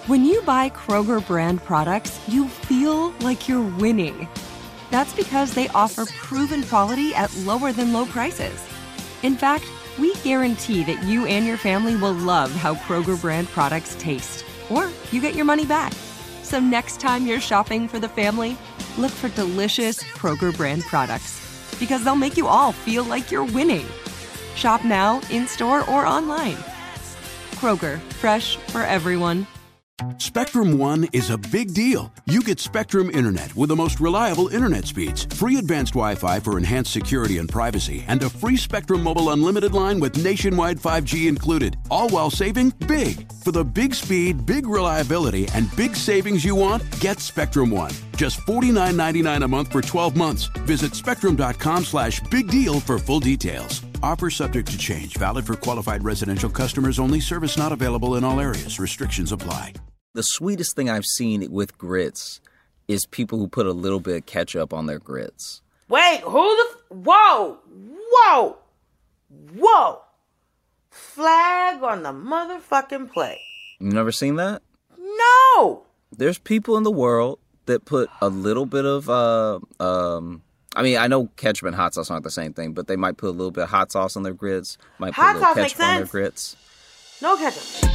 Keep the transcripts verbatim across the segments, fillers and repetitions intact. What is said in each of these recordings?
When you buy Kroger brand products, you feel like you're winning. That's because they offer proven quality at lower than low prices. In fact, we guarantee that you and your family will love how Kroger brand products taste, or you get your money back. So next time you're shopping for the family, look for delicious Kroger brand products, because they'll make you all feel like you're winning. Shop now, in-store, or online. Kroger, fresh for everyone. Spectrum One is a big deal. You get Spectrum Internet with the most reliable internet speeds, free advanced Wi-Fi for enhanced security and privacy, and a free Spectrum Mobile Unlimited line with nationwide five G included, all while saving big. For the big speed, big reliability, and big savings you want, get Spectrum One. Just forty-nine ninety-nine a month for twelve months. Visit spectrum.com slash big deal for full details. Offer subject to change. Valid for qualified residential customers only. Service not available in all areas. Restrictions apply. The sweetest thing I've seen with grits is people who put a little bit of ketchup on their grits. Wait, who the... F- whoa! Whoa! Whoa! Flag on the motherfucking play. You never seen that? No! There's people in the world that put a little bit of... Uh, um, I mean, I know ketchup and hot sauce aren't the same thing, but they might put a little bit of hot sauce on their grits. Might put hot a little sauce ketchup makes on their sense. grits. No ketchup.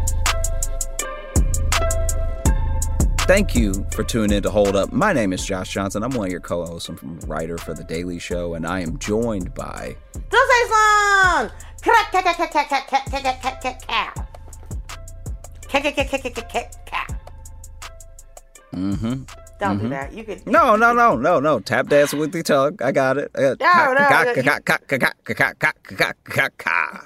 Thank you for tuning in to Hold Up. My name is Josh Johnson. I'm one of your co-hosts. I'm a writer for The Daily Show, and I am joined by... Dulce Song! Mm-hmm. Don't do that. You could... No, no, no, no, no. Tap dancing with your tongue. I got it. No, no.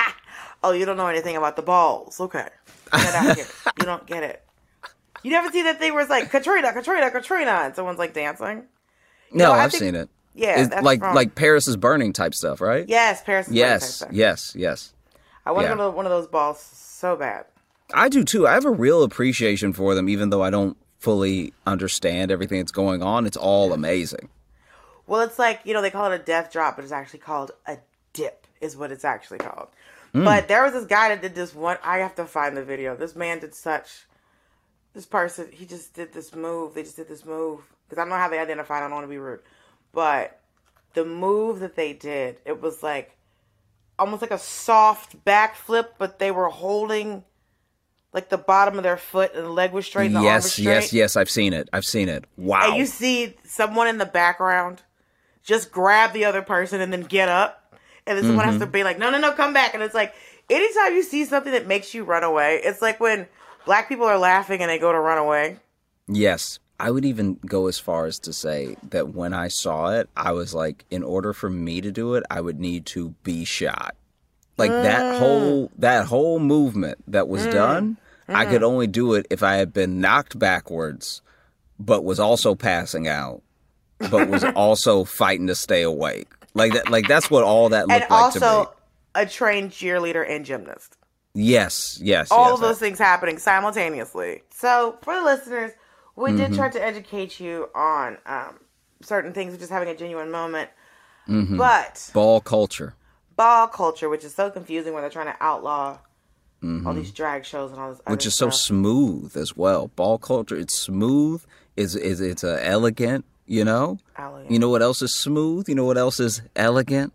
Oh, you don't know anything about the balls. Okay. Get out here. You don't get it. You never see that thing where it's like, Katrina, Katrina, Katrina, and someone's like dancing? You No, know, I've think, seen it. Yeah, it's that's like from, like Paris is Burning type stuff, right? Yes, Paris is yes, Burning type stuff. Yes, yes, I want yeah. to go to one of those balls so bad. I do too. I have a real appreciation for them, even though I don't fully understand everything that's going on. It's all amazing. Well, it's like, you know, they call it a death drop, but it's actually called a dip, is what it's actually called. Mm. But there was this guy that did this one. I have to find the video. This man did such... This person, he just did this move. They just did this move. Because I don't know how they identified. I don't want to be rude. But the move that they did, it was like almost like a soft backflip, but they were holding like the bottom of their foot and the leg was straight and the arm was Yes, straight. yes, yes. I've seen it. I've seen it. Wow. And you see someone in the background just grab the other person and then get up. And then someone Mm-hmm. has to be like, no, no, no, come back. And it's like, anytime you see something that makes you run away, it's like when Black people are laughing and they go to run away. Yes. I would even go as far as to say that when I saw it, I was like, in order for me to do it, I would need to be shot. Like mm. that whole that whole movement that was mm. done, mm. I could only do it if I had been knocked backwards, but was also passing out, but was also fighting to stay awake. Like that. Like that's what all that looked and like also to me. A trained cheerleader and gymnast. Yes, yes, all yes, of those I, things happening simultaneously. So for the listeners, we mm-hmm. did try to educate you on um, certain things, just having a genuine moment. Mm-hmm. But ball culture, ball culture, which is so confusing when they're trying to outlaw mm-hmm. all these drag shows and all this, which is stuff. so smooth as well. Ball culture, it's smooth. Is is it's uh, elegant. You know. Elegant. You know what else is smooth? You know what else is elegant?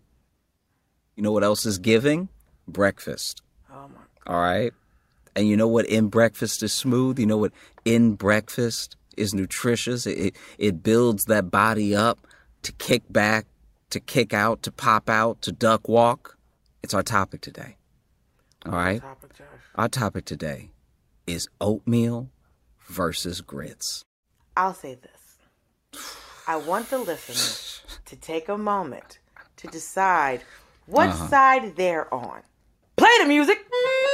You know what else is giving? Breakfast. Oh my. All right. And you know what in breakfast is smooth? You know what in breakfast is nutritious? It, it, it builds that body up to kick back, to kick out, to pop out, to duck walk. It's our topic today. All right. Our topic, Josh? Our topic today is oatmeal versus grits. I'll say this. I want the listeners to take a moment to decide what uh-huh. side they're on. Play the music.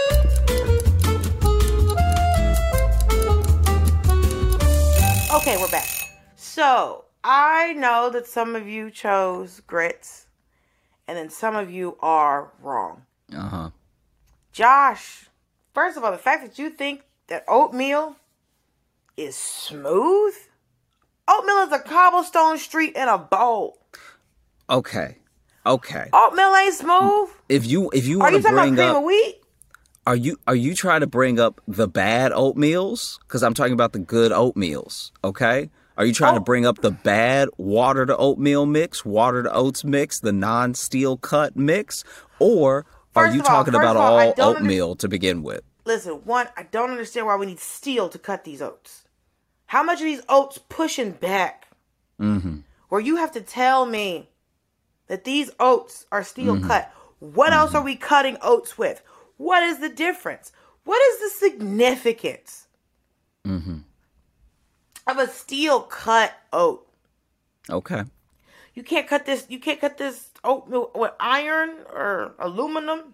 Okay, we're back. So, I know that some of you chose grits, and then some of you are wrong. Uh-huh. Josh, first of all, the fact that you think that oatmeal is smooth? Oatmeal is a cobblestone street in a bowl. Okay. Okay. Oatmeal ain't smooth? If you if you Are want you to talking bring about cream up of wheat? Are you are you trying to bring up the bad oatmeals? Because I'm talking about the good oatmeals, okay? Are you trying Oh. to bring up the bad water to oatmeal mix, water to oats mix, the non-steel cut mix? Or are First you of all- talking first about of all, I all don't under- oatmeal to begin with? Listen, one, I don't understand why we need steel to cut these oats. How much are these oats pushing back? Mm-hmm. Where you have to tell me that these oats are steel Mm-hmm. cut. What else are we cutting oats with? What is the difference? What is the significance Mm-hmm. of a steel cut oat? Okay. You can't cut this. You can't cut this oatmeal with iron or aluminum.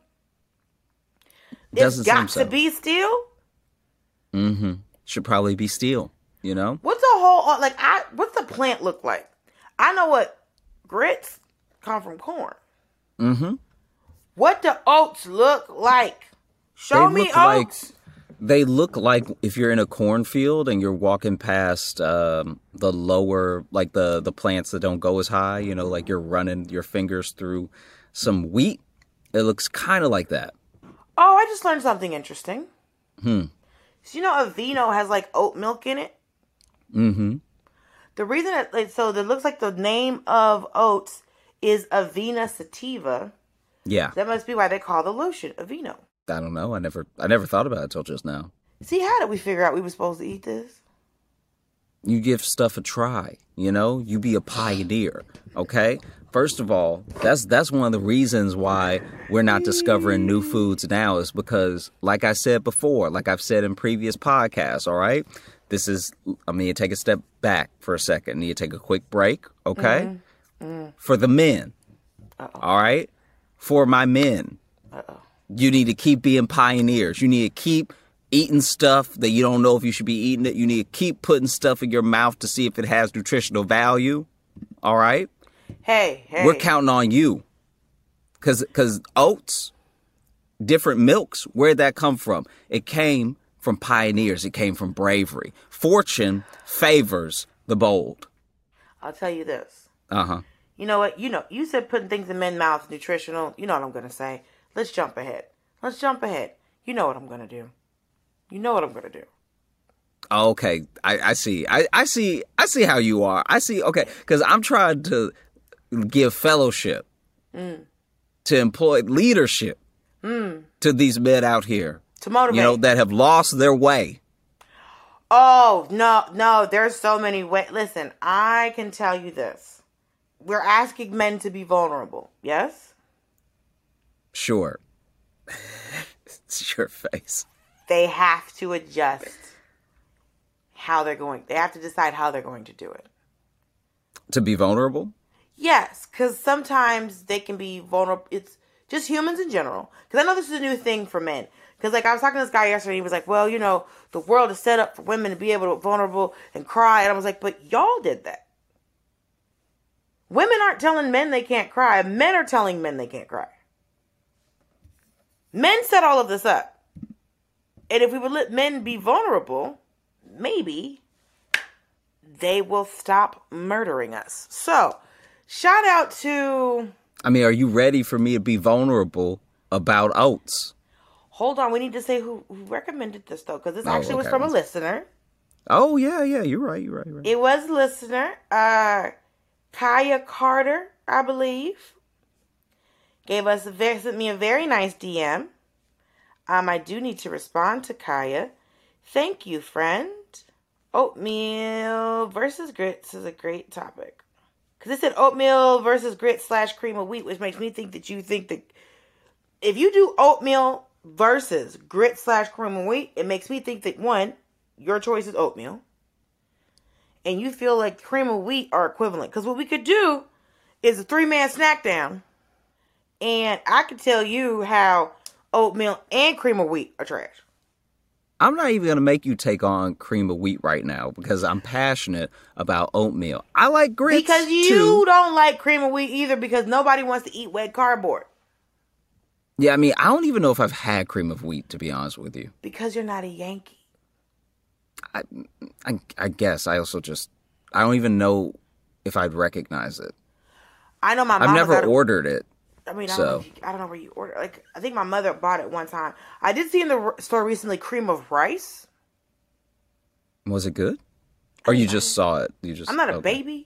It's Doesn't got seem so. to be steel. Mm-hmm. Should probably be steel, you know? What's the whole like? I what's the plant look like? I know what grits come from corn. Mm-hmm. What do oats look like? Show They me look like- oats. They look like if you're in a cornfield and you're walking past um, the lower, like the, the plants that don't go as high, you know, like you're running your fingers through some wheat. It looks kind of like that. Oh, I just learned something interesting. Hmm. So, you know, Aveeno has like oat milk in it. Mm-hmm. The reason that like, so it looks like the name of oats is Avena sativa. Yeah. That must be why they call the lotion Aveeno. I don't know. I never I never thought about it till just now. See, how did we figure out we were supposed to eat this? You give stuff a try, you know? You be a pioneer, okay? First of all, that's that's one of the reasons why we're not discovering new foods now is because, like I said before, like I've said in previous podcasts, all right? This is, I mean, you take a step back for a second. You take a quick break, okay? Mm-hmm. Mm-hmm. For the men, Uh-oh. all right? For my men. Uh-oh. You need to keep being pioneers. You need to keep eating stuff that you don't know if you should be eating it. You need to keep putting stuff in your mouth to see if it has nutritional value. All right? Hey, hey. We're counting on you. Because cause oats, different milks, where'd that come from? It came from pioneers. It came from bravery. Fortune favors the bold. I'll tell you this. Uh-huh. You know what? You know, you said putting things in men's mouths, nutritional. You know what I'm going to say. Let's jump ahead. Let's jump ahead. You know what I'm going to do. You know what I'm going to do. Okay, I, I see. I, I see. I see how you are. I see. Okay, because I'm trying to give fellowship, Mm. to employ leadership Mm. to these men out here, To motivate. you know, that have lost their way. Oh, no, no. There's so many ways. Listen, I can tell you this. We're asking men to be vulnerable. Yes? Sure. It's your face. They have to adjust how they're going. They have to decide how they're going to do it. To be vulnerable? Yes, because sometimes they can be vulnerable. It's just humans in general. Because I know this is a new thing for men. Because like I was talking to this guy yesterday, he was like, well, you know, the world is set up for women to be able to be vulnerable and cry. And I was like, but y'all did that. Women aren't telling men they can't cry. Men are telling men they can't cry. Men set all of this up. And if we would let men be vulnerable, maybe they will stop murdering us. So, shout out to... I mean, are you ready for me to be vulnerable about oats? Hold on, we need to say who, who recommended this, though, because this Oh, actually was okay. from a listener. Oh, yeah, yeah, you're right, you're right, you're right. It was a listener, uh, Kaya Carter, I believe, gave us a very, sent me a very nice D M. Um, I do need to respond to Kaya. Thank you, friend. Oatmeal versus grits is a great topic. Because it said oatmeal versus grits slash cream of wheat, which makes me think that you think that if you do oatmeal versus grits slash cream of wheat, it makes me think that, one, your choice is oatmeal. And you feel like cream of wheat are equivalent. Because what we could do is a three-man snack down. And I could tell you how oatmeal and cream of wheat are trash. I'm not even going to make you take on cream of wheat right now because I'm passionate about oatmeal. I like grits Because you too. don't like cream of wheat either because nobody wants to eat wet cardboard. Yeah, I mean, I don't even know if I've had cream of wheat, to be honest with you. Because you're not a Yankee. I, I, I guess I also just, I don't even know if I'd recognize it. I know my I've mama never got a- ordered it. I mean, I, So. don't know if you, I don't know where you order. Like, I think my mother bought it one time. I did see in the r- store recently cream of rice. Was it good? Or you just saw it? You just. I'm not a okay. baby.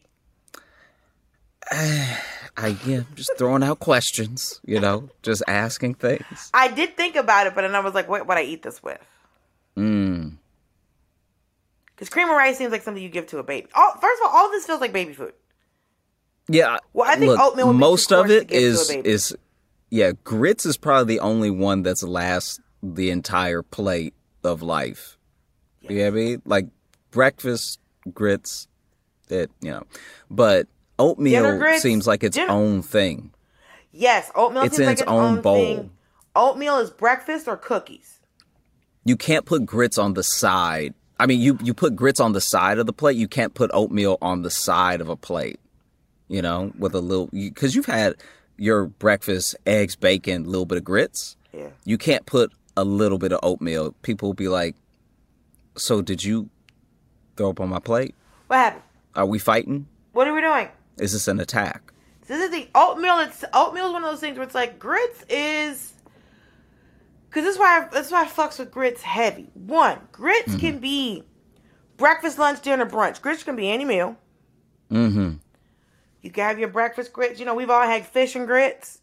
I yeah, just throwing out questions, you know, just asking things. I did think about it, but then I was like, what would I eat this with? Mm. Because cream of rice seems like something you give to a baby. All, first of all, all of this feels like baby food. Yeah. Well, I think look, oatmeal would be most too of coarse to it give to a is baby. is yeah, grits is probably the only one that's last the entire plate of life. Yes. You know what I mean? Like breakfast grits, it you know, but oatmeal grits, seems like its dinner- own thing. Yes, oatmeal It's seems in like its its own own bowl. thing. Oatmeal is breakfast or cookies. You can't put grits on the side. I mean, you, you put grits on the side of the plate. You can't put oatmeal on the side of a plate, you know, with a little, because you, you've had your breakfast, eggs, bacon, a little bit of grits. Yeah. You can't put a little bit of oatmeal. People will be like, so did you throw up on my plate? What happened? Are we fighting? What are we doing? Is this an attack? This is the oatmeal. It's oatmeal is one of those things where it's like grits is, because this is why I, this is why I fucks with grits heavy. One, grits Mm-hmm. can be breakfast, lunch, dinner, brunch. Grits can be any meal. Mm-hmm. You can have your breakfast grits. You know, we've all had fish and grits.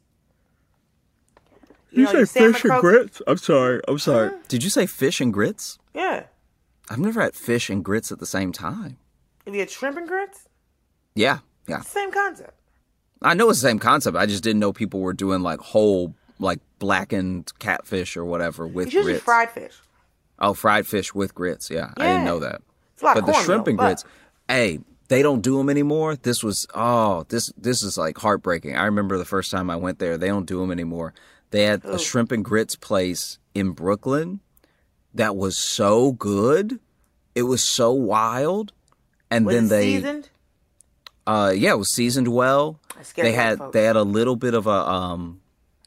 You, know, your say salmon fish and croque- grits? I'm sorry. I'm sorry. Huh? Did you say fish and grits? Yeah. I've never had fish and grits at the same time. Have you had shrimp and grits? Yeah, yeah. Same concept. I know it's the same concept. I just didn't know people were doing like whole, like blackened catfish or whatever with It's usually grits. fried fish. Oh, fried fish with grits. Yeah, I Yeah. didn't know that. It's a lot But of the cornmeal, shrimp and but- grits, hey, they don't do them anymore. This was oh, this this is like heartbreaking. I remember the first time I went there. They don't do them anymore. They had Oh. a shrimp and grits place in Brooklyn that was so good. It was so wild, and Was then it they. seasoned? Uh, yeah, it was seasoned well. That scared They a lot of had folks. they had a little bit of a um,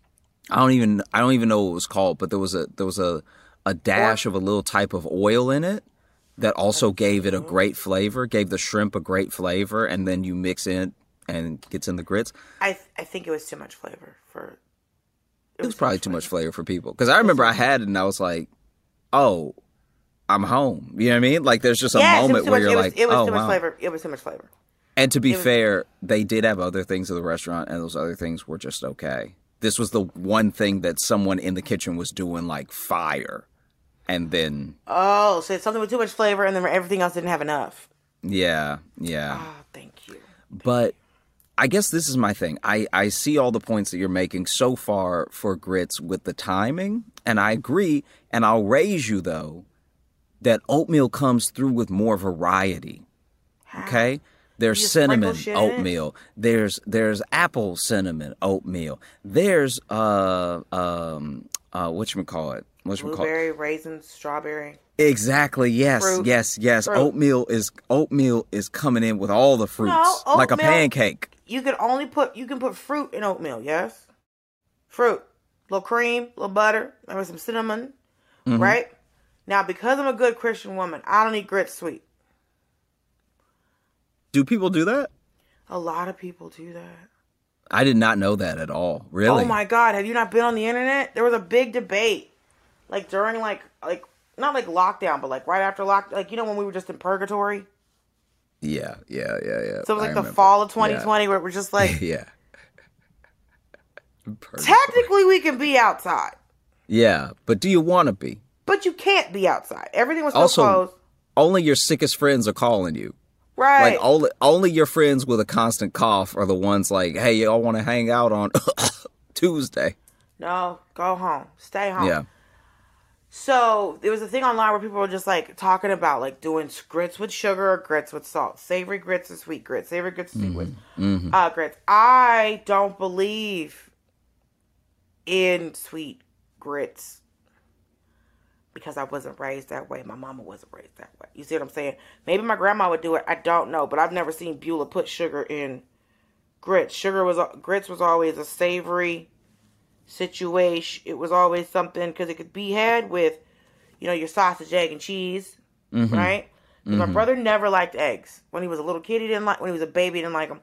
I don't even I don't even know what it was called, but there was a there was a a dash of a little type of oil in it that also gave it a great flavor, gave the shrimp a great flavor, and then you mix it and it gets in the grits. I th- I think it was too much flavor for. It was probably too much flavor for people because I remember I had it and I was like, oh, I'm home. You know what I mean? Like there's just a Yes, it was moment too where much- you're it was, like, it was oh too much wow. flavor. It was too much flavor. And to be was- fair, they did have other things at the restaurant, and those other things were just okay. This was the one thing that someone in the kitchen was doing like fire. And then, Oh, so it's something with too much flavor, and then everything else didn't have enough. yeah, yeah. Oh, thank you. But I guess this is my thing. I, I see all the points that you're making so far for grits with the timing, and I agree. And I'll raise you, though, that oatmeal comes through with more variety. Okay? There's You just sprinkle cinnamon shit in it? oatmeal. There's there's apple cinnamon oatmeal. There's uh um uh whatchamacallit? Whatchamacallit? Blueberry, raisins, strawberry. Exactly. Yes. Fruit. Yes. Yes. Fruit. Oatmeal is oatmeal is coming in with all the fruits, No, like a oatmeal- pancake. You can only put you can put fruit in oatmeal. Yes, fruit, little cream, little butter, maybe some cinnamon. Mm-hmm. Right now, because I'm a good Christian woman, I don't eat grits sweet. Do people do that? A lot of people do that. I did not know that at all. Really? Oh my God, have you not been on the internet? There was a big debate, like during like like not like lockdown, but like right after lock, like you know when we were just in purgatory. Yeah. Yeah. Yeah. Yeah. So it was I like the remember. fall of twenty twenty where we're just like, Yeah. Purgatory. technically we can be outside, Yeah, but do you want to be? but you can't be outside. Everything was still Also, closed. only your sickest friends are calling you. Right. Like only only your friends with a constant cough are the ones like, hey, y'all want to hang out on Tuesday? No, go home. Stay home. Yeah. So there was a thing online where people were just like talking about like doing grits with sugar or grits with salt, savory grits or sweet grits, savory grits or sweet grits, Mm-hmm. uh, grits. I don't believe in sweet grits because I wasn't raised that way. My mama wasn't raised that way. You see what I'm saying? Maybe my grandma would do it. I don't know, but I've never seen Beulah put sugar in grits. Sugar was grits was always a savory situation. It was always something because it could be had with, you know, your sausage, egg, and cheese, Mm-hmm. right? 'Cause my brother never liked eggs. When he was a little kid, he didn't like. When he was a baby, he didn't like them.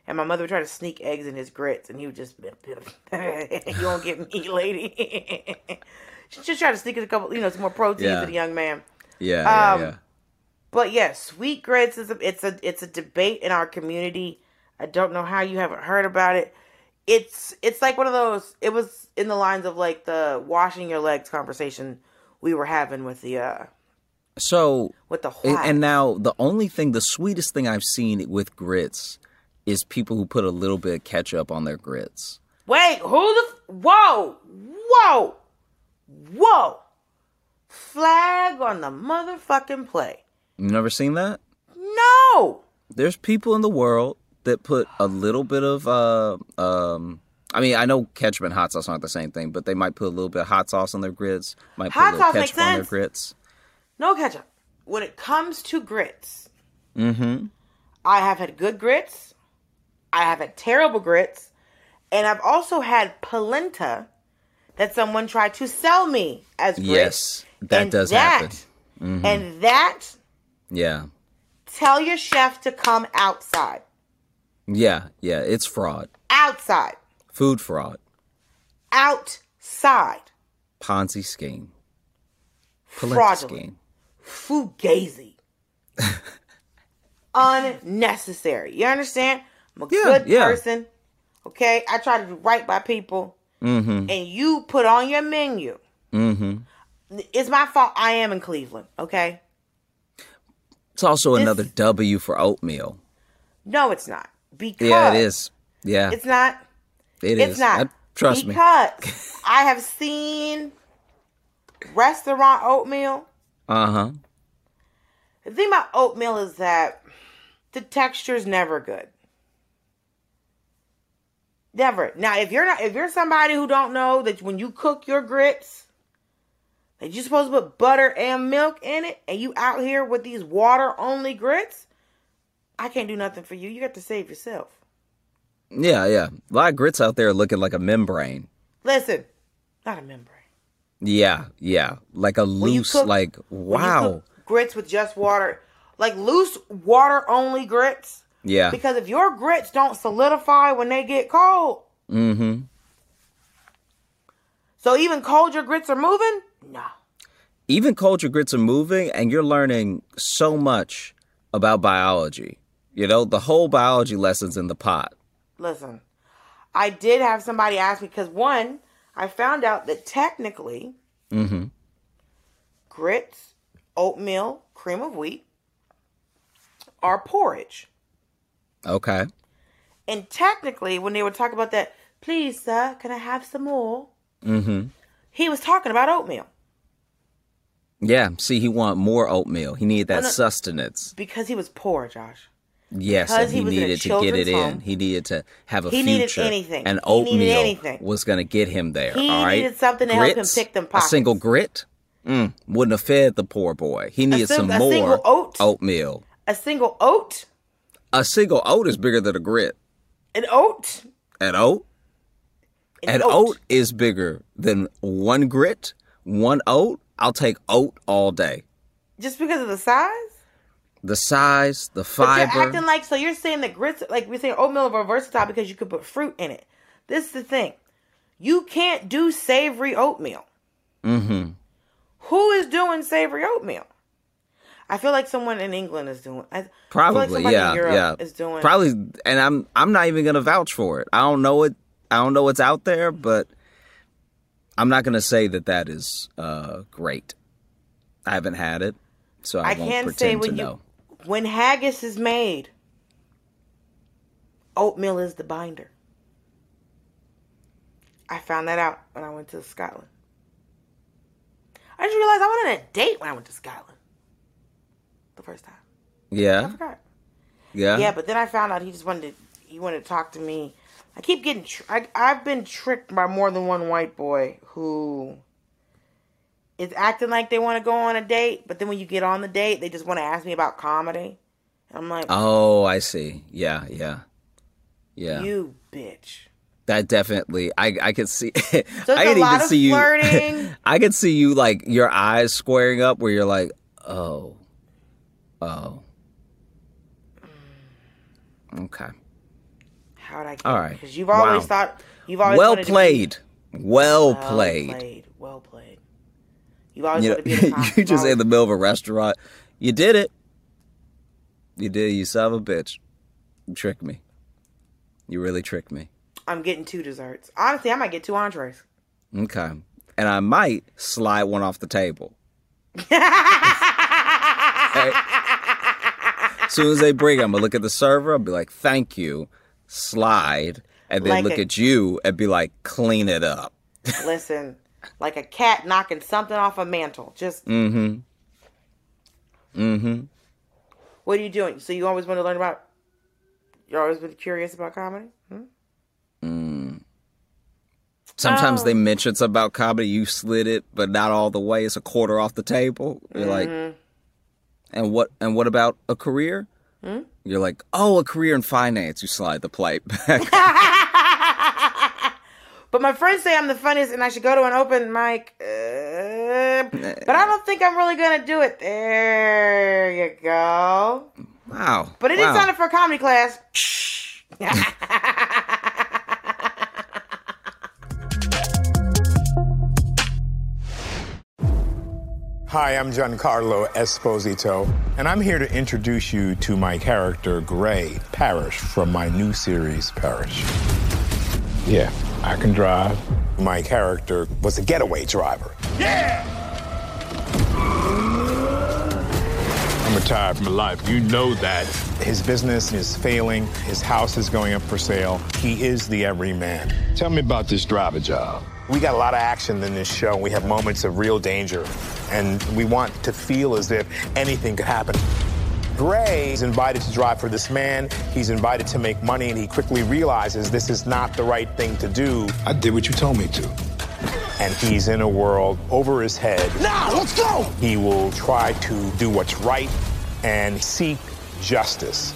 and my mother would try to sneak eggs in his grits, and he would just, you won't get me, lady. She just tried to sneak in a couple, you know, some more protein Yeah. to the young man. Yeah, Um, yeah, yeah. But yeah, sweet grits is a, it's a it's a debate in our community. I don't know how you haven't heard about it. It's it's like one of those. It was in the lines of like the washing your legs conversation we were having with the uh So, with the and, white. and now the only thing, the sweetest thing I've seen with grits is people who put a little bit of ketchup on their grits. Wait, who the f- whoa whoa whoa flag on the motherfucking play. You never seen that? No. There's people in the world that put a little bit of, uh, um, I mean, I know ketchup and hot sauce aren't the same thing, but they might put a little bit of hot sauce on their grits, might put Hot a little sauce makes ketchup on their sense. grits. No ketchup. When it comes to grits, Mm-hmm. I have had good grits. I have had terrible grits. And I've also had polenta that someone tried to sell me as grits. Yes, that And does that- happen. Mm-hmm. And that, Yeah. tell your chef to come outside. Yeah, yeah, it's fraud. Outside. Food fraud. Outside. Ponzi scheme. Polenta Fraudulent. scheme. Fugazi. Unnecessary. You understand? I'm a Yeah, good yeah. person. Okay? I try to do right by people. Mm-hmm. And you put on your menu. Mm-hmm. It's my fault I am in Cleveland. Okay? It's also This- another W for oatmeal. No, it's not. Because Yeah, it is. Yeah, It's not. it It's is. not. I- trust me. Because I have seen restaurant oatmeal. Uh-huh. The thing about oatmeal is that the texture is never good. Never. Now, if you're not, if you're somebody who don't know that when you cook your grits, that you're supposed to put butter and milk in it, and you out here with these water only grits, I can't do nothing for you. You got to save yourself. Yeah, yeah. A lot of grits out there looking like a membrane. Listen, not a membrane. Yeah, yeah. Like a you loose, cook- like, When you wow. cook grits with just water, like loose water only grits. Yeah. Because if your grits don't solidify when they get cold, Mm-hmm. so even cold your grits are moving? No. Even culture grits are moving, and you're learning so much about biology. You know, the whole biology lessons in the pot. Listen, I did have somebody ask me, because one, I found out that technically Mm-hmm. grits, oatmeal, cream of wheat are porridge. Okay. And technically, when they would talk about that, please, sir, can I have some more? Mm-hmm. He was talking about oatmeal. Yeah. See, he wanted more oatmeal. He needed that no. sustenance. Because he was poor, Josh. Yes, Because and he, he was in a needed to get it children's in. home. He needed to have a He needed future. anything. And He needed oatmeal anything. was going to get him there. He all right? needed something to help him Grits, pick them A pockets. single grit mm, wouldn't have fed the poor boy. He needed sim- some a more single oat? oatmeal. A single oat, A single oat is bigger than a grit. an oat, An oat? an, An oat is bigger than one grit, one oat. I'll take oat all day. Just because of the size? The size, the But fiber. you're acting like, so you're saying that grits, like we're saying oatmeal are versatile because you could put fruit in it. This is the thing. You can't do savory oatmeal. Mm-hmm. Who is doing savory oatmeal? I feel like someone in England is doing. I, I feel like Probably, somebody yeah, in Europe yeah. is doing. Probably, and I'm I'm not even gonna vouch for it. I don't know it. I don't know what's out there, but I'm not gonna say that that is uh, great. I haven't had it, so I, I won't can pretend say to when you know. when haggis is made, oatmeal is the binder. I found that out when I went to Scotland. I just realized I went on a date when I went to Scotland. The first time. I Yeah, forgot. yeah, Yeah, but then I found out he just wanted to, he wanted to talk to me. I keep getting, tr- I, I've been tricked by more than one white boy who is acting like they want to go on a date, but then when you get on the date, they just want to ask me about comedy. And I'm like, Oh, I see. Yeah, yeah, yeah. you bitch. That definitely, I I could see. So it's I a could lot even of see you. flirting. I could see you like your eyes squaring up, where you're like, oh, oh, okay. How would I get All right. Because you've always Wow. thought... You've always Well wanted played. To be, well, well played. played. Well played. You've always You know, wanted to be in a con- you just always- in the middle of a restaurant. You did it. You did. You son of a bitch. You tricked me. You really tricked me. I'm getting two desserts. Honestly, I might get two entrees. Okay. And I might slide one off the table. Okay. As soon as they bring it, I'm going to look at the server. I'll be like, thank you. Slide. And then Like look a- at you and be like, clean it up. Listen, like a cat knocking something off a mantle. Just... Mm-hmm. Mm-hmm. What are you doing? So you always want to learn about... You're always been curious about comedy? Hmm? Mm. Sometimes Oh. they mention something about comedy. You slid it, but not all the way. It's a quarter off the table. You're Mm-hmm. like, and what? And what about a career? Hmm? You're like, oh, a career in finance. You slide the plate back. But my friends say I'm the funniest and I should go to an open mic. Uh, but I don't think I'm really going to do it. There you go. Wow. But it wow. is signed up for a comedy class. Hi, I'm Giancarlo Esposito, and I'm here to introduce you to my character, Gray Parrish, from my new series, Parrish. Yeah, I can drive. My character was a getaway driver. Yeah! I'm retired from life. You know that. His business is failing. His house is going up for sale. He is the everyman. Tell me about this driver job. We got a lot of action in this show. We have moments of real danger, and we want to feel as if anything could happen. Gray is invited to drive for this man. He's invited to make money, and he quickly realizes this is not the right thing to do. I did what you told me to. And he's in a world over his head. Now, let's go! He will try to do what's right and seek justice.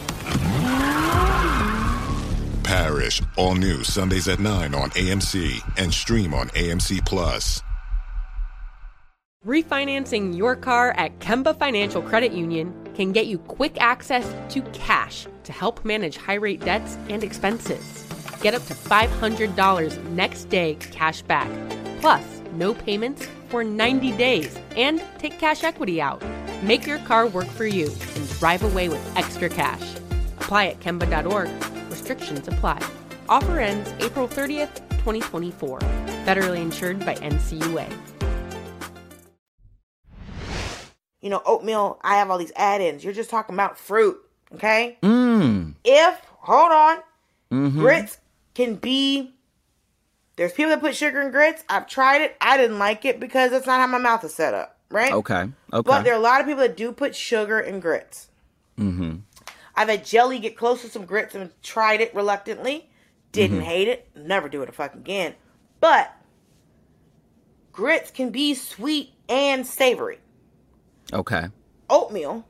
Parrish, all new Sundays at nine on A M C and stream on A M C Plus. Refinancing your car at Kemba Financial Credit Union can get you quick access to cash to help manage high-rate debts and expenses. Get up to five hundred dollars next day cash back, plus no payments for ninety days, and take cash equity out. Make your car work for you and drive away with extra cash. Apply at Kemba dot org. Restrictions apply. Offer ends April thirtieth, twenty twenty-four. Federally insured by N C U A. You know, oatmeal, I have all these add-ins. You're just talking about fruit, okay? Mm. If, hold on, Mm-hmm. grits can be... There's people that put sugar in grits. I've tried it. I didn't like it because that's not how my mouth is set up, right? Okay. Okay. But there are a lot of people that do put sugar in grits. Mm-hmm. I've had jelly get close to some grits and tried it reluctantly. Didn't Mm-hmm. hate it. Never do it a fucking again. But grits can be sweet and savory. Okay. Oatmeal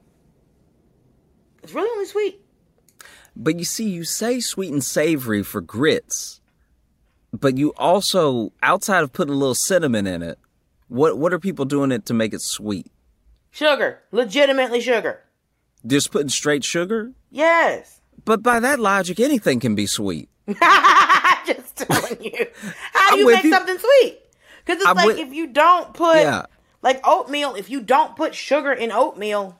is really only sweet. But you see, you say sweet and savory for grits, but you also, outside of putting a little cinnamon in it, what what are people doing it to make it sweet? Sugar. Legitimately sugar. Just putting straight sugar? Yes. But by that logic, anything can be sweet. Just telling you. How do I'm you with make you. something sweet? Because it's I'm like with- if you don't put, Yeah. like oatmeal, if you don't put sugar in oatmeal,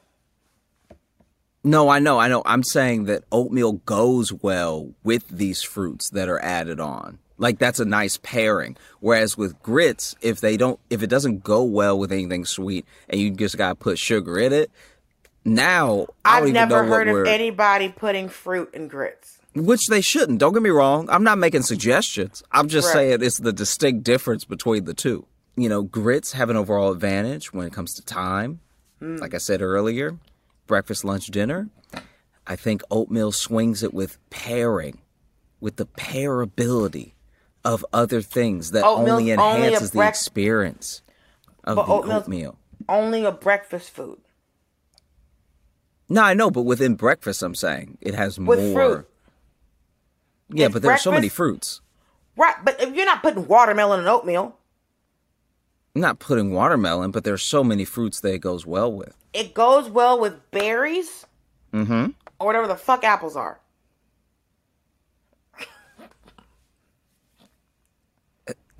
No, I know, I know. I'm saying that oatmeal goes well with these fruits that are added on. Like that's a nice pairing. Whereas with grits, if they don't, if it doesn't go well with anything sweet, and you just gotta put sugar in it, now I I've don't even never know what heard of we're. anybody putting fruit in grits. Which they shouldn't. Don't get me wrong. I'm not making suggestions. I'm just Right. saying it's the distinct difference between the two. You know, grits have an overall advantage when it comes to time. Mm. Like I said earlier, breakfast, lunch, dinner. I think oatmeal swings it with pairing, with the pairability of other things that Oatmeal's only only a enhances the brec- experience of But the oatmeal's- oatmeal. Only a breakfast food. No, I know, but within breakfast, I'm saying it has With more. fruit. Yeah, It's but there are so many breakfast- fruits. Right, but if you're not putting watermelon in oatmeal, I'm not putting watermelon, but there's so many fruits that it goes well with. it goes well with berries Mm-hmm. or whatever the fuck apples are.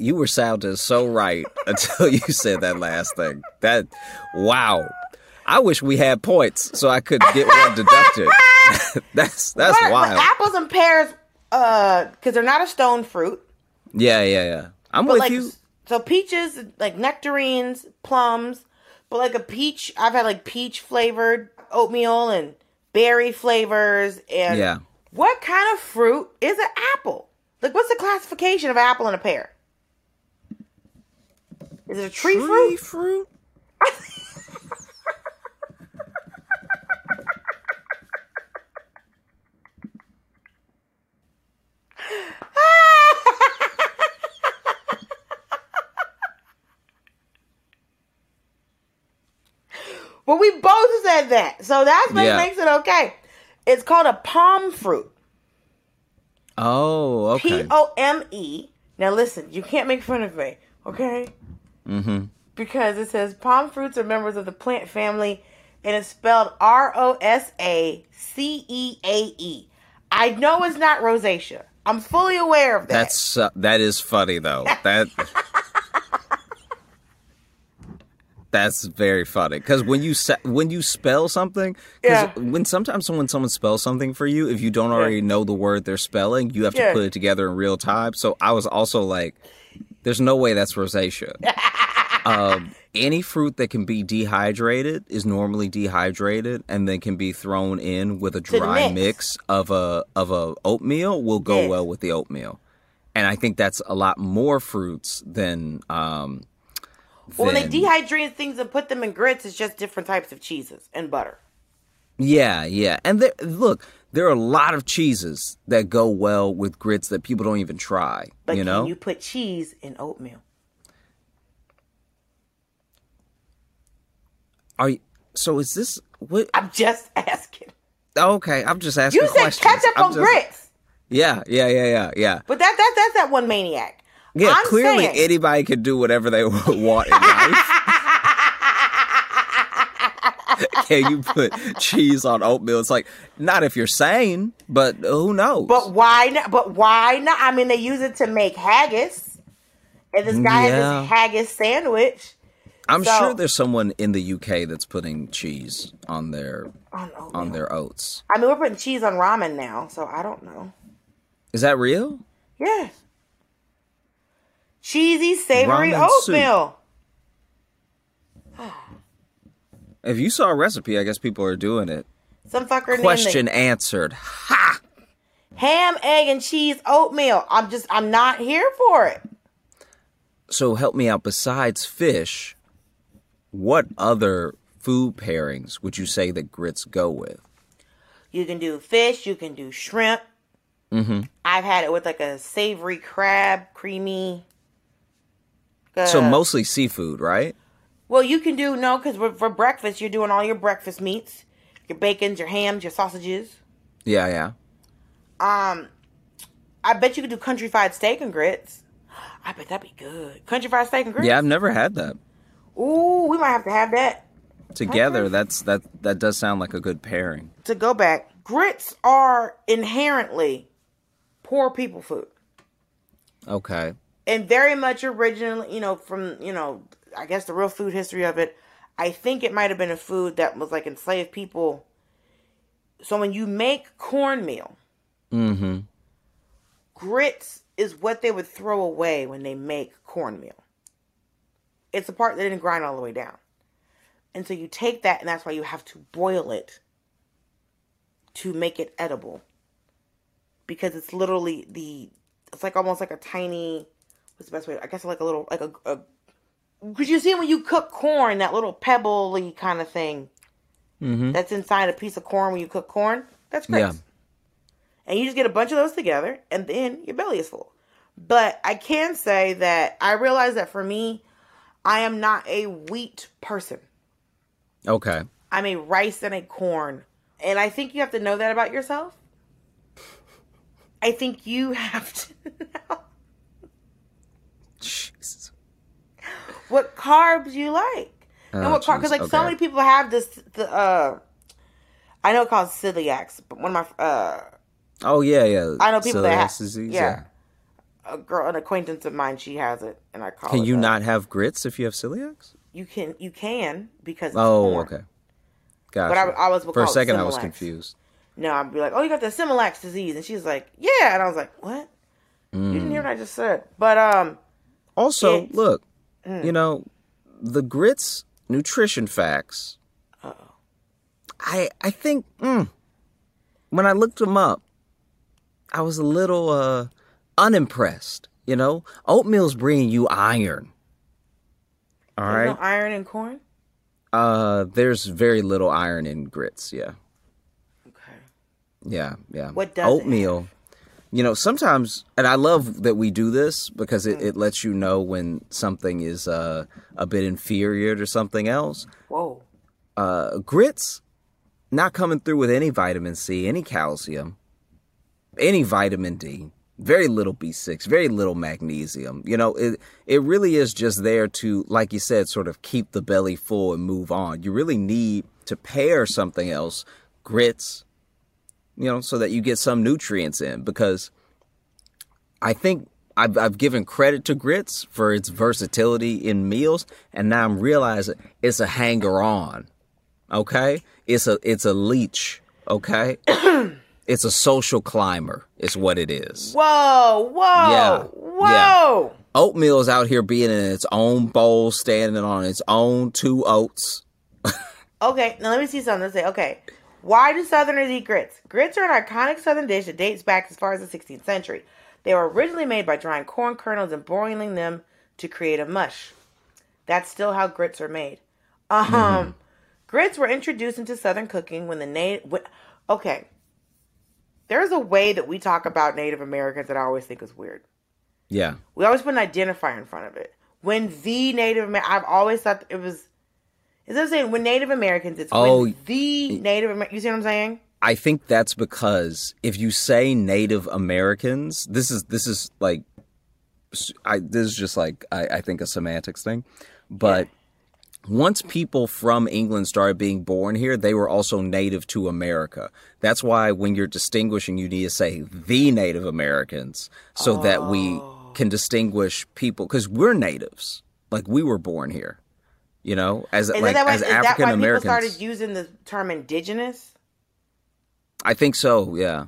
you were sounding so right until you said that last thing. That, wow. I wish we had points so I could get one deducted. that's that's what, wild. Apples and pears, uh, because they're not a stone fruit. Yeah, yeah, yeah. I'm but with like, you. So peaches, like nectarines, plums, but like a peach, I've had like peach flavored oatmeal and berry flavors. And yeah. What kind of fruit is an apple? Like, what's the classification of apple and a pear? Is it a tree, tree fruit? fruit? Well, we both said that, so that's what yeah. makes it okay. It's called a palm fruit. Oh, okay. P O M E. Now listen, you can't make fun of me, okay? Mm-hmm. Because it says palm fruits are members of the plant family, and it's spelled R O S A C E A E. I know it's not rosacea. I'm fully aware of that. That's uh, that is funny though. That That's very funny because when you se- when you spell something, because yeah. when sometimes when someone spells something for you, if you don't already yeah. know the word they're spelling, you have to yeah. put it together in real time. So I was also like, "There's no way that's rosacea." um, any fruit that can be dehydrated is normally dehydrated, and then can be thrown in with a dry mix. mix of a of a oatmeal will go yes. well with the oatmeal, and I think that's a lot more fruits than. Um, Well, when they dehydrate things and put them in grits, it's just different types of cheeses and butter. Yeah, yeah. And there, look, there are a lot of cheeses that go well with grits that people don't even try. But you can know? you put cheese in oatmeal? Are you, so is this what? I'm just asking. Okay, I'm just asking. You said questions. ketchup I'm on just, grits. Yeah, yeah, yeah, yeah, yeah. But that that that's that one maniac. Yeah, I'm clearly saying, anybody can do whatever they want in life. Can you put cheese on oatmeal? It's like, not if you're sane, but who knows? But why not? But why not? I mean, they use it to make haggis. And this guy yeah. has this haggis sandwich. I'm so, sure there's someone in the U K that's putting cheese on their on, on their oats. I mean, we're putting cheese on ramen now, so I don't know. Is that real? Yeah. Cheesy, savory Ramen oatmeal. If you saw a recipe, I guess people are doing it. Some fucker Question named it. answered. Ha! Ham, egg, and cheese oatmeal. I'm just, I'm not here for it. So help me out. Besides fish, what other food pairings would you say that grits go with? You can do fish. You can do shrimp. Mm-hmm. I've had it with like a savory crab, creamy. Uh, so mostly seafood, right? Well, you can do, no, because for breakfast, you're doing all your breakfast meats. Your bacons, your hams, your sausages. Yeah, yeah. Um, I bet you could do country fried steak and grits. I bet that'd be good. Country fried steak and grits? Yeah, I've never had that. Ooh, we might have to have that. Together, that's that that does sound like a good pairing. To go back, grits are inherently poor people food. Okay. And very much originally, you know, from, you know, I guess the real food history of it, I think it might have been a food that was like enslaved people. So when you make cornmeal, mm-hmm. grits is what they would throw away when they make cornmeal. It's the part that didn't grind all the way down. And so you take that, and that's why you have to boil it to make it edible. Because it's literally the, it's like almost like a tiny, what's the best way? I guess like a little, like a, a because you see when you cook corn, that little pebbly kind of thing mm-hmm. that's inside a piece of corn when you cook corn, that's grits. Yeah. And you just get a bunch of those together, and then your belly is full. But I can say that I realize that for me, I am not a wheat person. Okay. I'm a rice and a corn. And I think you have to know that about yourself. I think you have to know Jesus. what carbs you like. Oh, and what carbs, because like okay. so many people have this, the, uh, I know it's called celiacs, but one of my, uh, oh yeah, yeah. I know people that have, disease, yeah. a girl, an acquaintance of mine, she has it, and I call Can it you that. not have grits if you have celiacs? You can, you can because it's Oh, corn. okay. Gotcha. But I, I was For a second, I was confused. No, I'd be like, oh, you got the Similac disease, and she's like, yeah, and I was like, what? Mm. You didn't hear what I just said. But um, also, it, look, mm. you know, the grits nutrition facts. Uh-oh. I I think mm, when I looked them up, I was a little uh, unimpressed. You know, oatmeal's bringing you iron. All There's right. no iron in corn? Uh, there's very little iron in grits. Yeah. Okay. Yeah, yeah. What does oatmeal? You know, sometimes, and I love that we do this because it, mm. it lets you know when something is uh, a bit inferior to something else. Whoa. Uh, grits, not coming through with any vitamin C, any calcium, any vitamin D, very little B six, very little magnesium. You know, it it really is just there to, like you said, sort of keep the belly full and move on. You really need to pair something else, grits, you know, so that you get some nutrients in, because I think I've, I've given credit to grits for its versatility in meals, and now I'm realizing it's a hanger-on, okay? It's a it's a leech, okay? It's a social climber is what it is. Whoa, whoa, yeah, whoa. Yeah. Oatmeal's out here being in its own bowl, standing on its own two oats. Okay, now let me see something. Let's say, okay, why do Southerners eat grits? Grits are an iconic Southern dish that dates back as far as the sixteenth century. They were originally made by drying corn kernels and boiling them to create a mush. That's still how grits are made. Um, mm-hmm. Grits were introduced into Southern cooking when the native... Okay. There's a way that we talk about Native Americans that I always think is weird. Yeah. We always put an identifier in front of it. When the Native Americans... I've always thought it was... Is that saying when Native Americans, it's oh, when the Native Americans... You see what I'm saying? I think that's because if you say Native Americans, this is this is like, I this is just like I, I think a semantics thing, but yeah. Once people from England started being born here, they were also native to America. That's why when you're distinguishing, you need to say the Native Americans so oh. that we can distinguish people, because we're natives, like we were born here, you know, as is like that why, as African Americans. Is that why people started using the term indigenous? I think so, yeah. Because,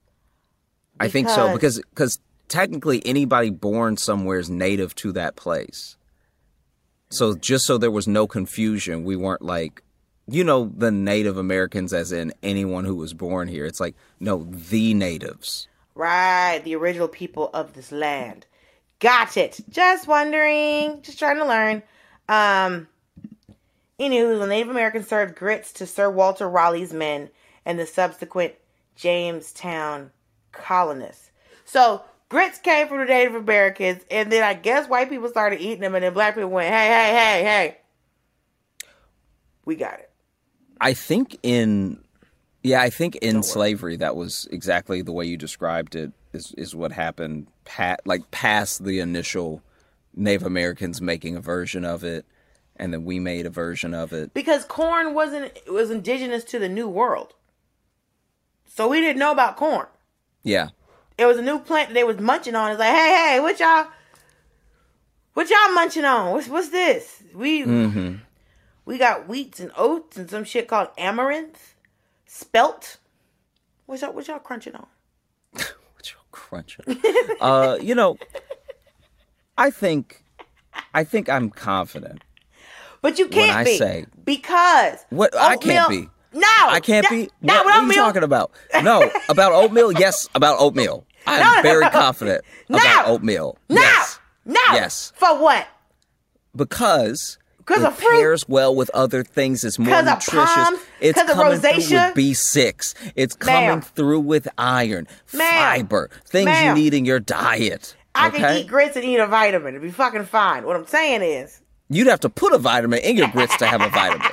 I think so, because because technically anybody born somewhere is native to that place. So just so there was no confusion, we weren't like, you know, the Native Americans as in anyone who was born here. It's like, no, the natives. Right, the original people of this land. Got it. Just wondering, just trying to learn. Um, anywho, the Native Americans served grits to Sir Walter Raleigh's men and the subsequent Jamestown colonists. So, grits came from the Native Americans, and then I guess white people started eating them, and then black people went, hey, hey, hey, hey. We got it. I think in, yeah, I think in slavery, that was exactly the way you described it, is, is what happened, pat, like past the initial Native Americans making a version of it, and then we made a version of it. Because corn wasn't, it was indigenous to the New World. So we didn't know about corn. Yeah. It was a new plant that they was munching on. It's like, hey, hey, what y'all, what y'all munching on? What's what's this? We mm-hmm. we got wheats and oats and some shit called amaranth, spelt. What y'all what y'all crunching on? What y'all crunching? uh, you know, I think, I think I'm confident. But you can't when I be say because what oatmeal, I can't be. No, I can't no, be. No, what, what are you talking about? No, about oatmeal. Yes, about oatmeal. I'm no, very no. confident no. about oatmeal. No, yes. no. Yes. For what? Because it of fruit? pairs well with other things. It's more nutritious. Palms, it's coming through rosacea? with B six. It's coming Ma'am. through with iron, Ma'am. fiber, things Ma'am. you need in your diet. I okay? can eat grits and eat a vitamin. It'd be fucking fine. What I'm saying is, you'd have to put a vitamin in your grits to have a vitamin.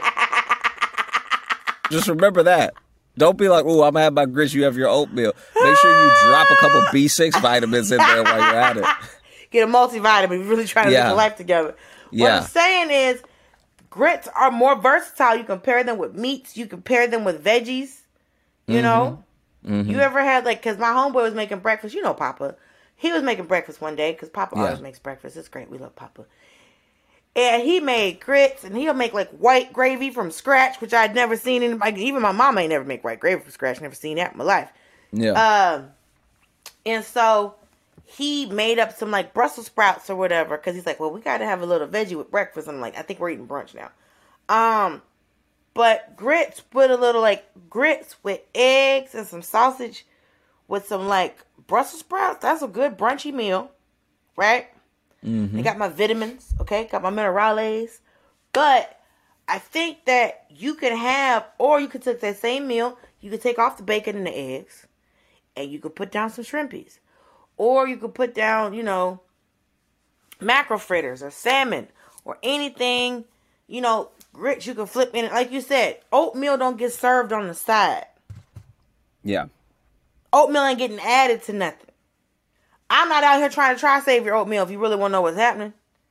Just remember that. Don't be like, "Ooh, I'm gonna have my grits." You have your oatmeal. Make sure you drop a couple B six vitamins in there while you're at it. Get a multivitamin. You're really trying to yeah. get your life together. Yeah. What I'm saying is, grits are more versatile. You compare them with meats. You compare them with veggies. You mm-hmm. know. Mm-hmm. You ever had like? Because my homeboy was making breakfast. You know, Papa. he was making breakfast one day because Papa Yeah. always makes breakfast. It's great. We love Papa. And he made grits, and he'll make like white gravy from scratch, which I'd never seen anybody. Even my mama ain't never make white gravy from scratch. Never seen that in my life. Yeah. Um, and so he made up some like Brussels sprouts or whatever because he's like, well, we got to have a little veggie with breakfast. I'm like, I think we're eating brunch now. Um, but grits with a little like grits with eggs and some sausage with some like Brussels sprouts. That's a good brunchy meal, right? Mm-hmm. I got my vitamins, okay? Got my minerales. But I think that you can have, or you could take that same meal, you could take off the bacon and the eggs, and you could put down some shrimpies. Or you could put down, you know, mackerel fritters or salmon or anything, you know, grits you can flip in. Like you said, oatmeal don't get served on the side. Yeah. Oatmeal ain't getting added to nothing. I'm not out here trying to try to save your oatmeal if you really want to know what's happening.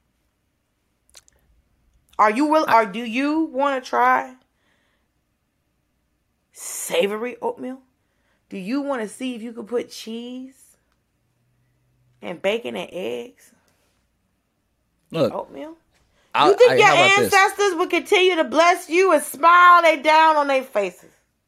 Are you will or do you want to try savory oatmeal? Do you want to see if you could put cheese and bacon and eggs Look, in oatmeal? I'll, You think I, your how about this? ancestors would continue to bless you and smile they down on their faces?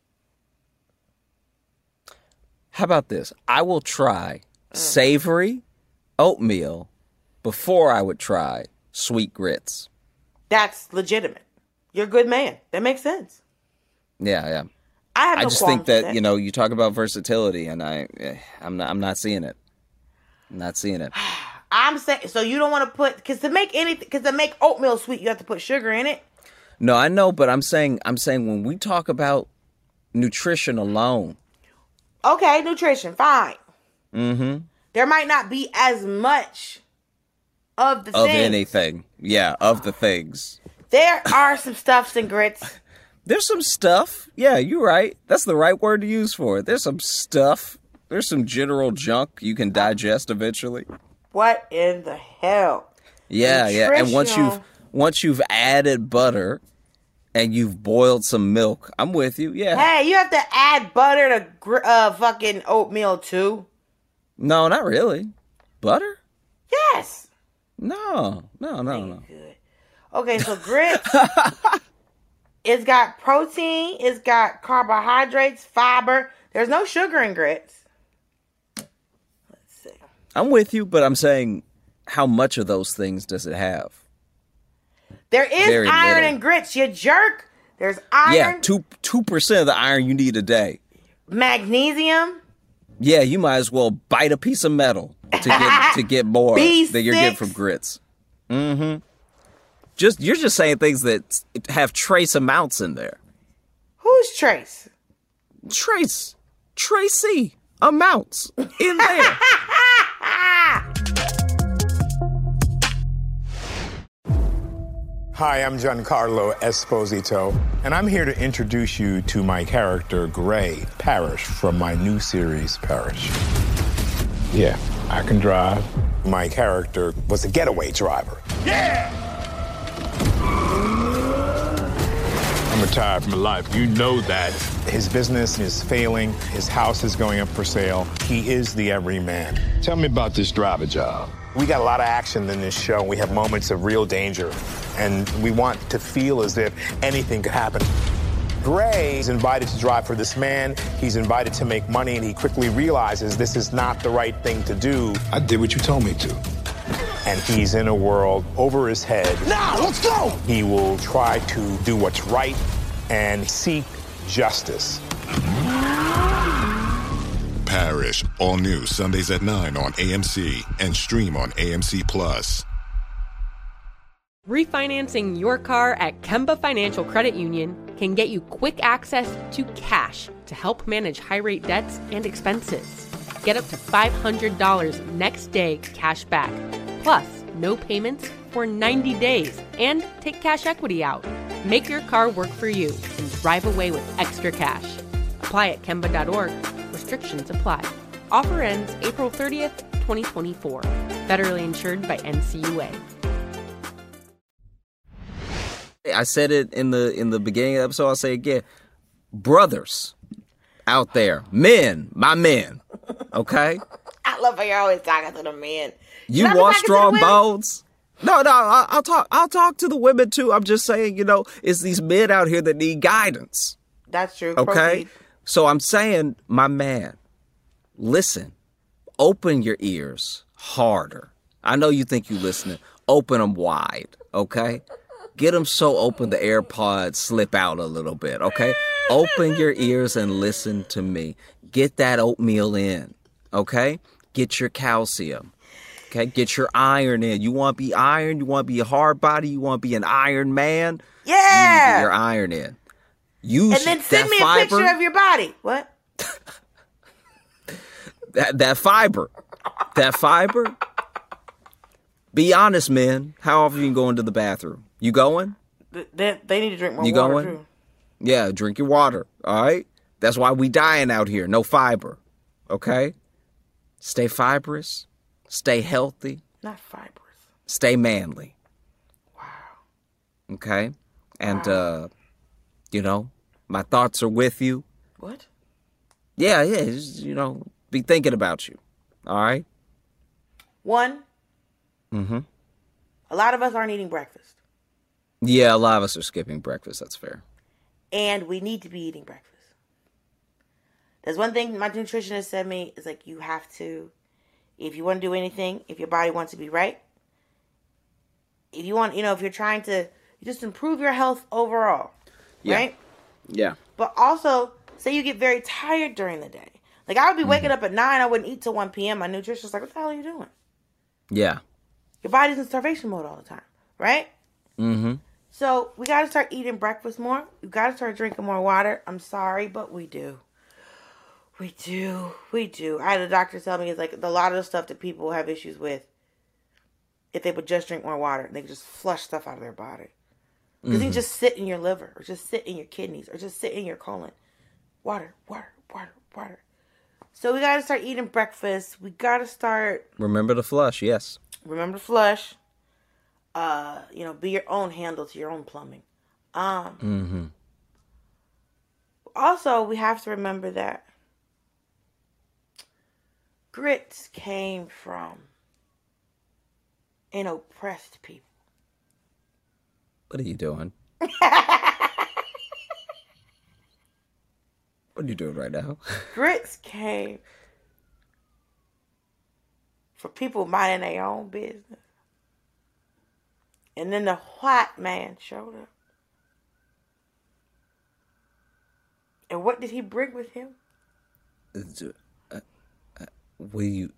How about this? I will try savory oatmeal before I would try sweet grits. That's legitimate. You're a good man. That makes sense. Yeah, yeah. I have no I just qualms think with that, you know, you talk about versatility, and I, eh, I'm not, I'm not seeing it. I'm not seeing it. I'm saying, so you don't want to put, because to make anything, because to make oatmeal sweet, you have to put sugar in it. No, I know, but I'm saying, I'm saying when we talk about nutrition alone. Okay, nutrition, fine. Mm-hmm. There might not be as much of the Of thing. anything. Yeah, of the things. There are some stuffs and grits. There's some stuff. Yeah, you're right. That's the right word to use for it. There's some stuff. There's some general junk you can digest eventually. What in the hell? Yeah, yeah. And once Nutritional. you've once you've added butter and you've boiled some milk, I'm with you. Yeah. Hey, you have to add butter to gr- uh fucking oatmeal too. No, not really. Butter? Yes. No, no, no, no. Good. Okay, so grits. It's got protein. It's got carbohydrates, fiber. There's no sugar in grits. Let's see. I'm with you, but I'm saying, how much of those things does it have? There is Very iron little. in grits, you jerk. There's iron, Yeah, two two percent of the iron you need a day. magnesium, Yeah, you might as well bite a piece of metal to get to get more B than you're getting six. from grits. Mm-hmm. Just you're just saying things that have trace amounts in there. Who's Trace? Trace, Tracy amounts in there. Hi, I'm Giancarlo Esposito, and I'm here to introduce you to my character, Gray Parrish, from my new series, Parrish. Yeah, I can drive. My character was a getaway driver. Yeah! I'm retired from life. You know that. His business is failing. His house is going up for sale. He is the everyman. Tell me about this driver job. We got a lot of action in this show. We have moments of real danger, and we want to feel as if anything could happen. Gray is invited to drive for this man. He's invited to make money, and he quickly realizes this is not the right thing to do. I did what you told me to. And he's in a world over his head. Now, let's go! He will try to do what's right and seek justice. Parrish, all new Sundays at nine on A M C and stream on A M C Plus. Refinancing your car at Kemba Financial Credit Union can get you quick access to cash to help manage high-rate debts and expenses. Get up to five hundred dollars next day cash back, plus no payments for ninety days, and take cash equity out. Make your car work for you and drive away with extra cash. Apply at Kemba dot org. Restrictions apply. Offer ends April thirtieth, twenty twenty-four. Federally insured by N C U A. I said it in the in the beginning of the episode. I'll say it again. Brothers out there, men, my men, okay? I love how you're always talking to the men. You want strong bones? No, no, I'll, I'll talk. I'll talk to the women too. I'm just saying, you know, it's these men out here that need guidance. That's true. Okay, Proceed. So I'm saying, my man, listen, open your ears harder. I know you think you listening. Open them wide. Okay, get them so open the AirPods slip out a little bit. Okay, open your ears and listen to me. Get that oatmeal in. Okay, get your calcium. Okay, get your iron in. You want to be iron? You want to be a hard body? You want to be an iron man? Yeah. You need to get your iron in. Use and then send that me fiber, a picture of your body. What? that that fiber. That fiber. Be honest, man. How often you go into the bathroom? You going? They, they need to drink more you water, going? too. Yeah, drink your water, all right? That's why we dying out here. No fiber, okay? Stay fibrous. Stay healthy. Not fibrous. Stay manly. Wow. Okay? And, wow. uh, you know, my thoughts are with you. What? Yeah, yeah, just, you know, be thinking about you, all right? One. Mm-hmm. A lot of us aren't eating breakfast. Yeah, a lot of us are skipping breakfast. That's fair. And we need to be eating breakfast. There's one thing my nutritionist said to me, is like, you have to, if you want to do anything, if your body wants to be right, if you want, you know, if you're trying to just improve your health overall, yeah. right? Yeah. But also, say you get very tired during the day. Like, I would be waking mm-hmm. up at nine, I wouldn't eat till one p.m. My nutritionist like, what the hell are you doing? Yeah. Your body's in starvation mode all the time, right? Mm-hmm. So, we got to start eating breakfast more. We got to start drinking more water. I'm sorry, but we do. We do. We do. I had a doctor tell me, it's like a lot of the stuff that people have issues with, if they would just drink more water, they could just flush stuff out of their body. Because mm-hmm. you just sit in your liver, or just sit in your kidneys, or just sit in your colon. Water, water, water, water. So we got to start eating breakfast. We got to start... Remember to flush, yes. Remember to flush. Uh, you know, be your own handle to your own plumbing. Um. Mm-hmm. Also, we have to remember that grits came from an oppressed people. What are you doing? What are you doing right now? Grits came for people minding their own business. And then the white man showed up. And what did he bring with him? Uh, uh, what do you...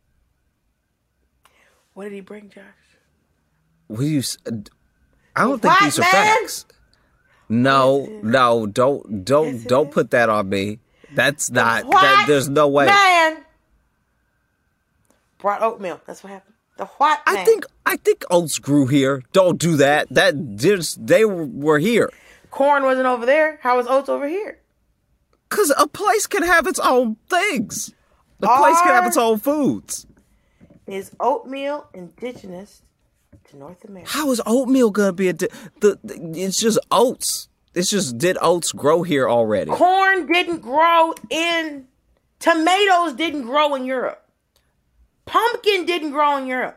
What did he bring, Josh? What do you... Uh, I don't the think these are man? facts. No, no, don't, don't, yes, don't is. put that on me. That's The not... white That, there's no way. Man brought oatmeal. That's what happened. The white man. I think I think oats grew here. Don't do that. That just they were here. Corn wasn't over there. How was oats over here? Cause a place can have its own things. A place can have its own foods. Is oatmeal indigenous to North America? How is oatmeal gonna be a? Di- the, the it's just oats. It's just did oats grow here already? Corn didn't grow in. Tomatoes didn't grow in Europe. Pumpkin didn't grow in Europe.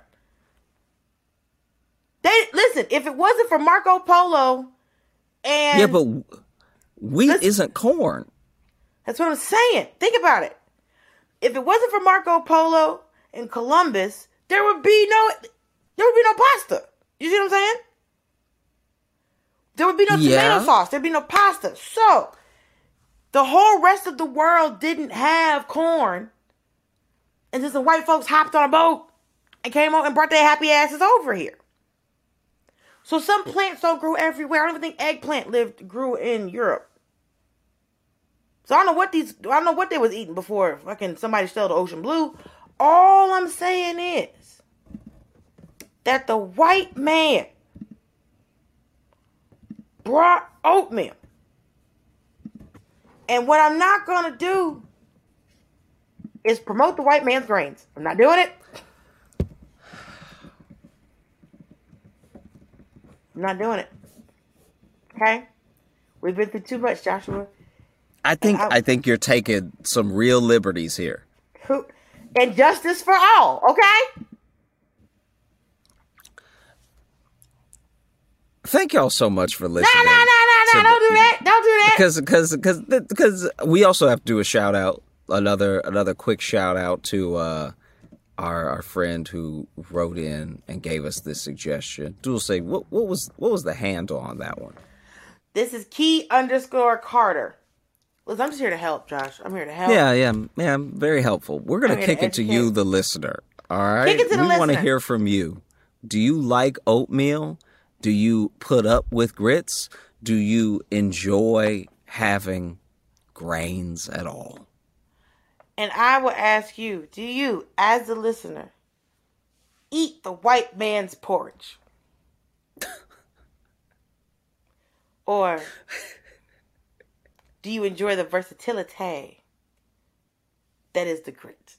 They listen. If it wasn't for Marco Polo, and yeah, but wheat listen, isn't corn. That's what I'm saying. Think about it. If it wasn't for Marco Polo and Columbus, there would be no, there would be no pasta. You see what I'm saying? There would be no yeah. tomato sauce. There'd be no pasta. So the whole rest of the world didn't have corn. And then some white folks hopped on a boat and came over and brought their happy asses over here. So some plants don't grow everywhere. I don't even think eggplant lived grew in Europe. So I don't know what these I don't know what they was eating before fucking somebody stole the ocean blue. All I'm saying is that the white man brought oatmeal. And what I'm not gonna do is promote the white man's grains. I'm not doing it. I'm not doing it. Okay? We've been through too much, Joshua. I think I, I think you're taking some real liberties here. Who? and justice for all, okay? Thank y'all so much for listening. No, no, no, no, no, don't do that. Don't do that. Because, because, because, because we also have to do a shout out, another, another quick shout out to uh, our our friend who wrote in and gave us this suggestion. Dulce, what what was what was the handle on that one? This is Key underscore Carter. Listen, I'm just here to help, Josh. I'm here to help. Yeah, yeah, yeah. Very helpful. We're gonna kick it to you, the listener. All right. Kick it to the we listener. want to hear from you. Do you like oatmeal? Do you put up with grits? Do you enjoy having grains at all? And I will ask you, do you, as the listener, eat the white man's porridge? Or do you enjoy the versatility that is the grit?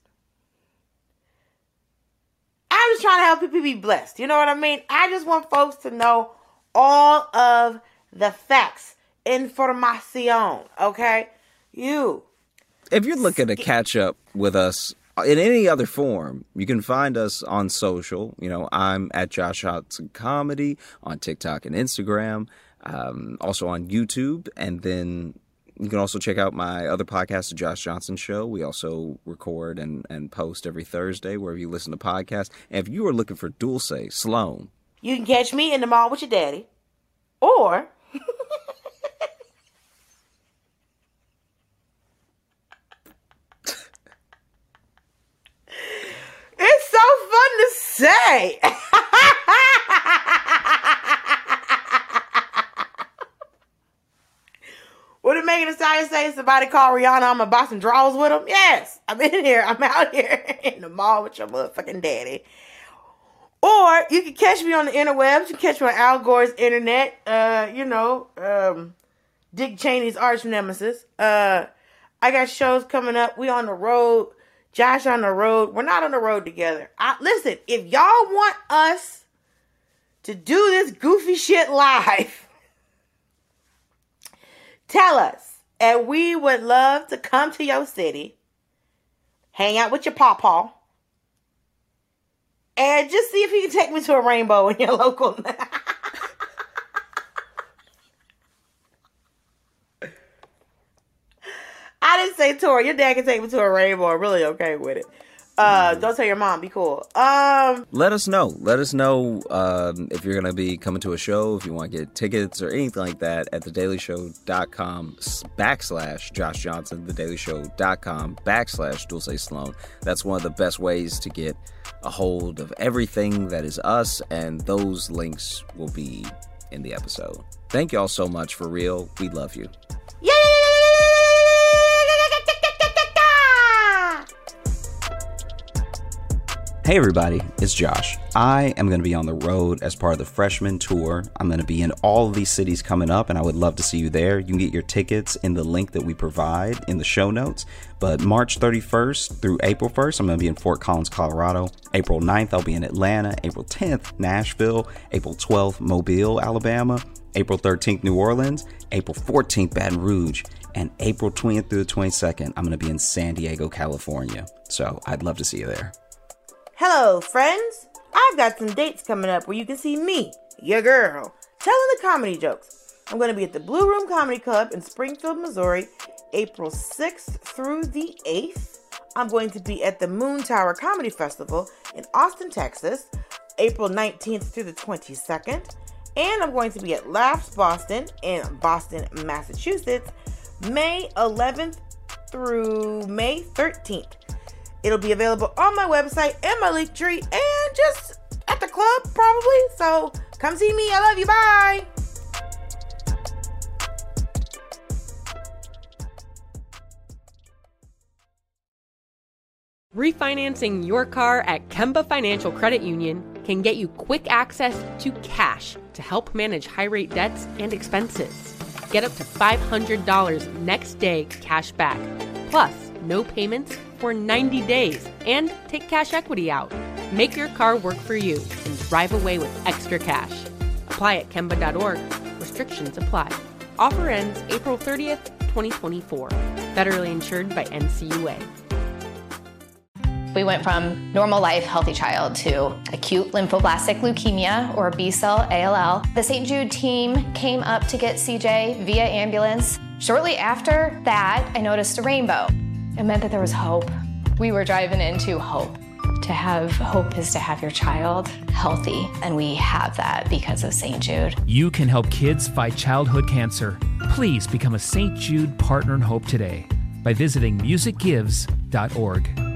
I'm just trying to help people be blessed. You know what I mean? I just want folks to know all of the facts. Información, okay? You. If you're looking to catch up with us in any other form, you can find us on social. You know, I'm at Josh Johnson Comedy on TikTok and Instagram, um, also on YouTube. And then you can also check out my other podcast, The Josh Johnson Show. We also record and, and post every Thursday wherever you listen to podcasts. And if you are looking for Dulce Sloan, you can catch me in the mall with your daddy. Or it's so fun to say. What did Megan Thee Stallion say? Somebody call Rihanna, I'm gonna buy some drawers with him? Yes, I'm in here. I'm out here in the mall with your motherfucking daddy. Or you can catch me on the interwebs. You can catch me on Al Gore's internet. Uh, you know, um, Dick Cheney's arch nemesis. Uh, I got shows coming up. We on the road. Josh on the road. We're not on the road together. I, listen, if y'all want us to do this goofy shit live, tell us. And we would love to come to your city, hang out with your pawpaw, and just see if you can take me to a rainbow in your local. I didn't say tour. Your dad can take me to a rainbow. I'm really okay with it. Uh, don't tell your mom. Be cool. Um, let us know. Let us know um, if you're going to be coming to a show, if you want to get tickets or anything like that at thedailyshow.com backslash Josh Johnson, thedailyshow.com backslash Dulce Sloan. That's one of the best ways to get a hold of everything that is us, and those links will be in the episode. Thank y'all so much, for real. We love you. Yeah! Hey everybody, it's Josh. I am going to be on the road as part of the freshman tour. I'm going to be in all of these cities coming up, and I would love to see you there. You can get your tickets in the link that we provide in the show notes. But March thirty-first through April first, I'm going to be in Fort Collins, Colorado. April ninth, I'll be in Atlanta. April tenth, Nashville. April twelfth, Mobile, Alabama. April thirteenth, New Orleans. April fourteenth, Baton Rouge. And April twentieth through the twenty-second, I'm going to be in San Diego, California. So I'd love to see you there. Hello, friends. I've got some dates coming up where you can see me, your girl, telling the comedy jokes. I'm going to be at the Blue Room Comedy Club in Springfield, Missouri, April sixth through the eighth. I'm going to be at the Moon Tower Comedy Festival in Austin, Texas, April nineteenth through the twenty-second. And I'm going to be at Laughs Boston in Boston, Massachusetts, May eleventh through May thirteenth. It'll be available on my website and my link tree and just at the club probably. So come see me. I love you. Bye. Refinancing your car at Kemba Financial Credit Union can get you quick access to cash to help manage high-rate debts and expenses. Get up to five hundred dollars next day cash back, plus no payments for ninety days, and take cash equity out. Make your car work for you and drive away with extra cash. Apply at Kemba dot org. Restrictions apply. Offer ends April thirtieth, twenty twenty-four. Federally insured by N C U A. We went from normal life, healthy child to acute lymphoblastic leukemia, or B-cell A L L. The Saint Jude team came up to get C J via ambulance. Shortly after that, I noticed a rainbow. It meant that there was hope. We were driving into hope. To have hope is to have your child healthy, and we have that because of Saint Jude. You can help kids fight childhood cancer. Please become a Saint Jude Partner in Hope today by visiting music gives dot org.